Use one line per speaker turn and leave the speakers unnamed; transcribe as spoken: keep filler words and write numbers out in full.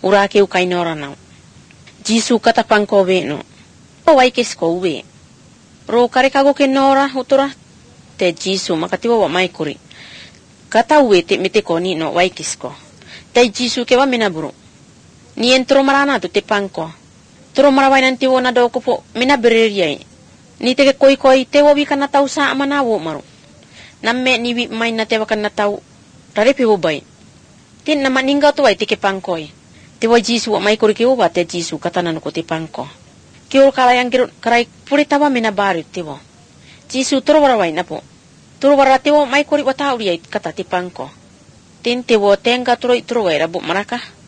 urake u kainora nau. Jisu kata pangko we no. O waikes ko we. Ro kare kago ke nora utora te Jisu makatiwa wa maikuri. Kata we te mete ko ni no waikes ko. Te Jisu ke wa minaburu. Ni entro marana tu te pangko. Turo marawai nanti wo na do ko po minabereriai. Ni te koi koi te wo wi kana tau sa amana wo maru. Namme ni wi mai na te wa kana tau. Rare pe wo bai. Tin na maninga tu ai te ke pangkoi. Te wa Jisu wa mai kuri ke wo te Jisu kata nanu ko te pangko. Ke ur kala yang kiru karai puri tawa minabaru te wo. Jisu turo marawai na po. Turo wara te wo mai kuri wa tau ri kata te pangko. Tin te wo tenga turo turo ai rabu maraka.